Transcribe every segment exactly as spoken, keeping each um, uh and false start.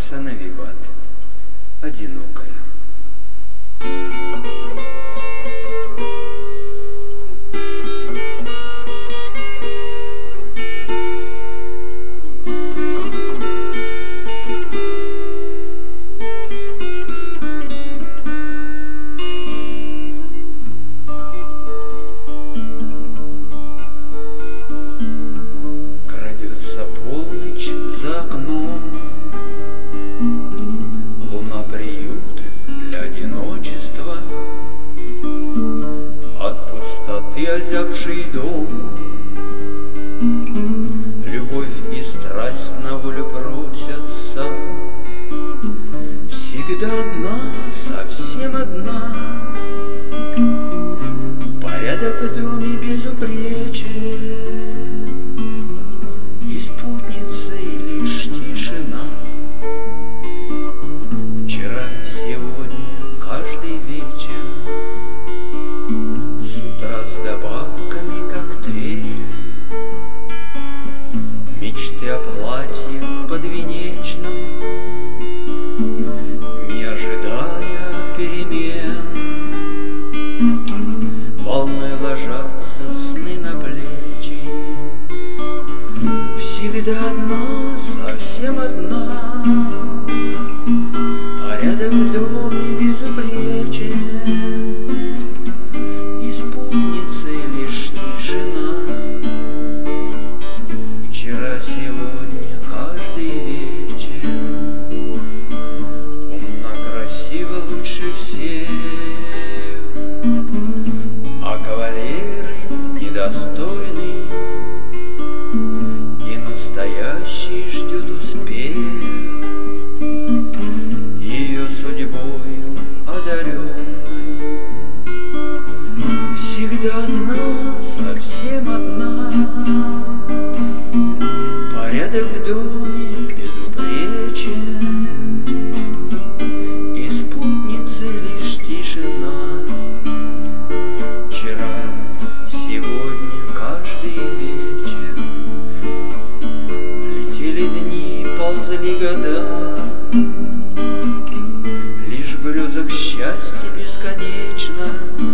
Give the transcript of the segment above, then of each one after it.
Оксана Виват. Одинокая. Крадется полночь за окном, луна приют для одиночества. От пустоты озябший дом, любовь и страсть на волю просятся. Всегда одна, совсем одна, порядок в доме безупречен, и спутницей лишь тишина. Вчера, сегодня, каждый вечер, с утра с добавками коктейль, мечты о платье подвенечном, не ожидая перемен. Волной ложатся сны на плечи. Всегда одна, совсем одна, порядок в доме безупречен, и спутницей лишь тишина. Вчера, сегодня, каждый вечер, умна, красива, лучше всех, а кавалеры недостойны, и настоящий ждет успех, ее судьбою одаренной. Всегда одна, совсем одна, порядок в доме безупречен, и спутницей лишь тишина. Вчера, сегодня, каждый вечер, летели дни, ползли года, лишь грезок счастья бесконечно,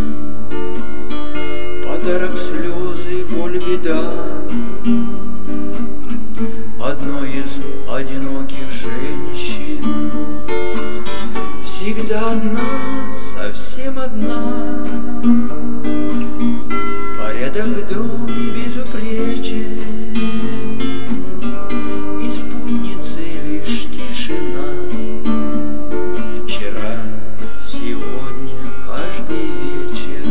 подарок слезы, боль, беда одной из одиноких женщин. Всегда одна, совсем одна, порядок в доме безупречен, и спутницей лишь тишина. Вчера, сегодня, каждый вечер,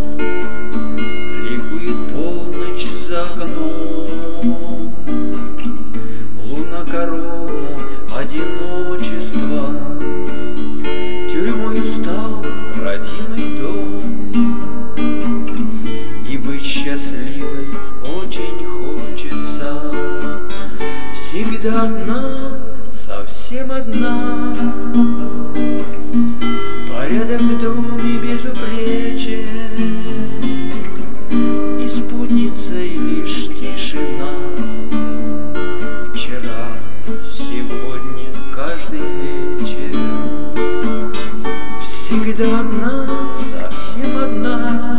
ликует полночь за окном, луна корона одиночества, тюрьмой устал родимый дом, и быть счастливой очень хочется. Всегда одна, совсем одна, порядок в доме безупречен, и спутницей лишь тишина. Вчера, сегодня, каждый вечер, всегда одна, совсем одна,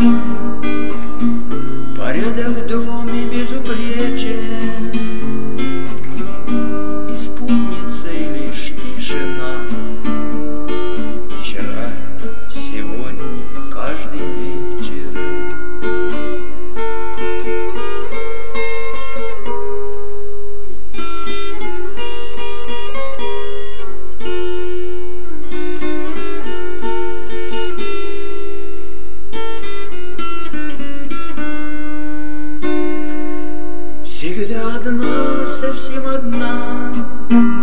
порядок в доме безупречен, и спутницей лишь тишина. Вчера, сегодня, каждый вечер. Всегда одна, совсем одна,